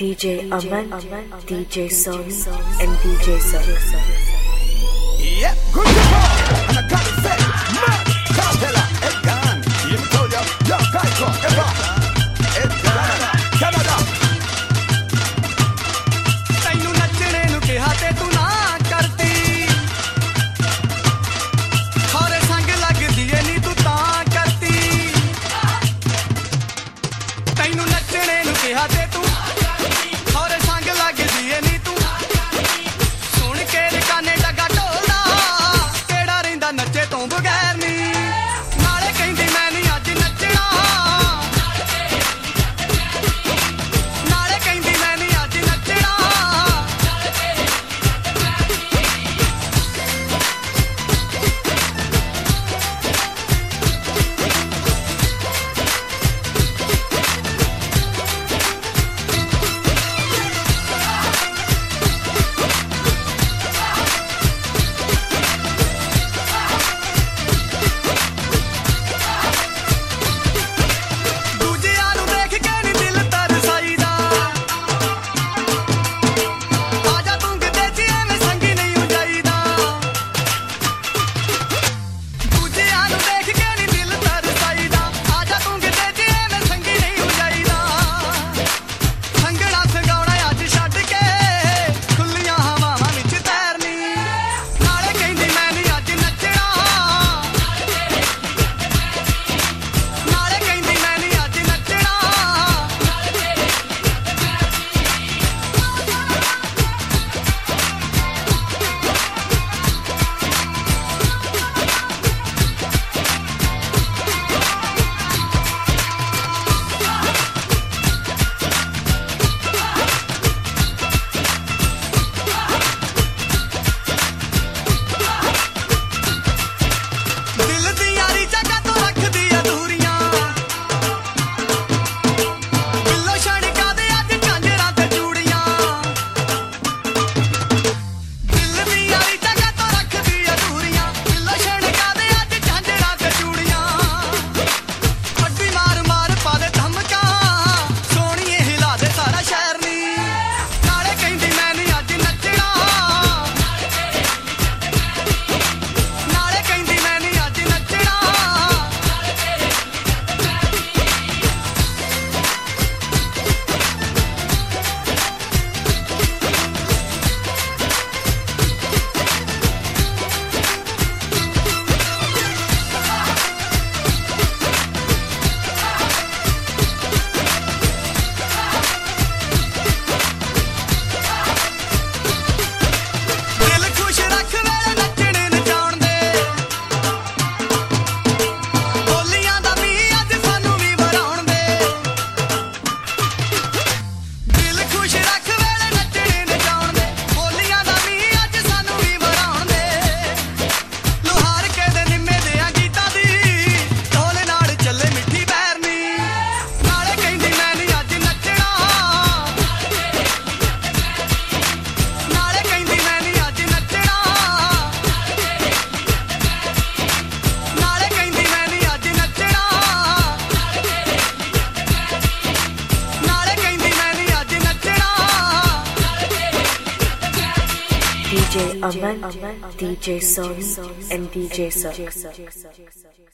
DJ Aman, DJ Sony, and DJ Sir. Yeah, good to go. And I got it set. Man, Cartella, Edgan. You told you, yo, Kaiko, Eva, Edgan, Canada. ਤੈਨੂੰ ਨੱਚਣੇ ਨੂੰ ਕਿਹਾ ਤੇ ਤੂੰ ਨਾ ਕਰਦੀ ਖੋਰੇ ਸੰਗ ਲੱਗਦੀ ਏ ਨੀ ਤੂੰ ਤਾਂ ਕਰਦੀ ਤੈਨੂੰ ਨੱਚਣੇ ਨੂੰ ਕਿਹਾ ਤੇ ਤੂੰ ਖੋਰੇ ਸੰਗ ਲੱਗਦੀ ਏ ਨੀ ਤੂੰ ਸੁਣ ਕੇ ਰਕਾਨੇ ਡੱਗਾ ਢੋਲਦਾ ਕਿਹੜਾ ਰਹਿੰਦਾ ਨੱਚੇ ਤੋਂ ਬਗੈਰ ਨੀ ਨਾਲੇ ਕਹਿੰਦੀ ਮੈਂ ਨਹੀਂ ਅੱਜ ਨੱਚਣਾ ਨਾਲੇ ਕਹਿੰਦੀ ਮੈਂ ਨਹੀਂ ਅੱਜ ਨੱਚਣਾ ਦੂਜਿਆਂ ਨੂੰ ਦੇਖ ਕੇ ਨੀ ਦਿਲ ਤਰਸਾਈਦਾ ਆਜਾ ਤੂੰ ਕਿਤੇ ਜੀ ਐਵੇਂ ਸੰਗੀ ਨਹੀਂ ਹੋ ਜਾਈਦਾ ਦੂਜਿਆਂ ਨੂੰ ਦੇਖ ਕੇ ਨੀ ਦਿਲ ਤਰਸਾਈਦਾ ਆਜਾ ਤੂੰ ਕਿਤੇ ਜੀ ਐਵੇਂ ਸੰਗੀ ਨਹੀਂ ਹੋ ਜਾਈਦਾ ਸੰਗਣਾ ਸੰਗਾਉਣਾ ਅੱਜ ਛੱਡ ਕੇ ਖੁੱਲੀਆਂ ਹਵਾਵਾਂ ਵਿੱਚ ਤੈਰਨੀ ਨਾਲੇ ਕਹਿੰਦੀ ਮੈਂ ਨਹੀਂ ਅੱਜ ਨੱਚਣਾ ਨਾਲੇ ਕਹਿੰਦੀ ਮੈਂ ਨਹੀਂ ਅੱਜ ਨੱਚਣਾ ਦਿਲ ਦੀਆਂ ਰੀਝਾਂ ਕਾਤੋਂ ਰੱਖਦੀ ਆ ਦੂਰੀਆਂ ਬਿੱਲੋ ਛਣਕਾ ਦੇ ਅੱਜ ਝਾਂਜਰਾਂ ਤੇ ਚੂੜੀਆਂ ਦਿਲ ਦੀਆਂ ਰੀਝਾਂ ਕਾਤੋਂ ਰੱਖਦੀ ਆ ਦੂਰੀਆਂ ਬਿੱਲੋ ਛਣਕਾ ਦੇ ਅੱਜ ਝਾਂਜਰਾਂ ਤੇ ਚੂੜੀਆਂ ਅੱਡੀ ਮਾਰ ਮਾਰ ਪਾ ਦੇ ਧਮਕਾਂ ਸੋਹਣੀਏ ਹਿਲਾ ਦੇ ਸਾਰਾ ਸ਼ਹਿਰ ਨੀ ਨਾਲੇ ਕਹਿੰਦੀ ਮੈਂ ਨਹੀਂ ਅੱਜ ਨੱਚਣਾ ਨਾਲੇ ਕਹਿੰਦੀ ਮੈਂ ਨਹੀਂ ਅੱਜ ਨੱਚਣਾ ਦਿਲ ਖੁਸ਼ ਰੱਖ ਵੇਲੇ ਨੱਚਣੇ ਨਚਾਉਣ ਦੇ ਬੋਲੀਆਂ ਦਾ ਮੀਂਹ ਅੱਜ ਸਾਨੂੰ ਵੀ ਵਰਾਉਣ ਦੇ ਦਿਲ ਖੁਸ਼ ਰੱਖ ਵੇਲੇ ਨੱਚਣੇ ਨਚਾਉਣ ਦੇ ਬੋਲੀਆਂ ਦਾ ਮੀਂਹ ਅੱਜ ਸਾਨੂੰ ਵੀ ਵਰਾਉਣ ਦੇ ਲੋਹਾਰ ਕੇ ਦੇ ਨਿੰਮੇ ਦੇ ਆ ਗੀਤਾਂ ਦੀ ਢੋਲ ਨਾਲ ਚੱਲੇ ਮਿੱਠੀ ਬੈਰਨੀ ਨਾਲੇ ਕਹਿੰਦੀ ਮੈਂ ਨਹੀਂ ਅੱਜ ਨੱਚਣਾ ਨਾਲੇ ਕਹਿੰਦੀ ਮੈਂ ਨਹੀਂ ਅੱਜ ਨੱਚਣਾ ਨਾਲੇ ਕਹਿੰਦੀ ਮੈਂ ਨਹੀਂ ਅੱਜ ਨੱਚਣਾ ਨਾਲੇ ਕਹਿੰਦੀ ਮੈਂ ਨਹੀਂ ਅੱਜ ਨੱਚਣਾ DJ Aman, DJ Sony, and DJ Sir.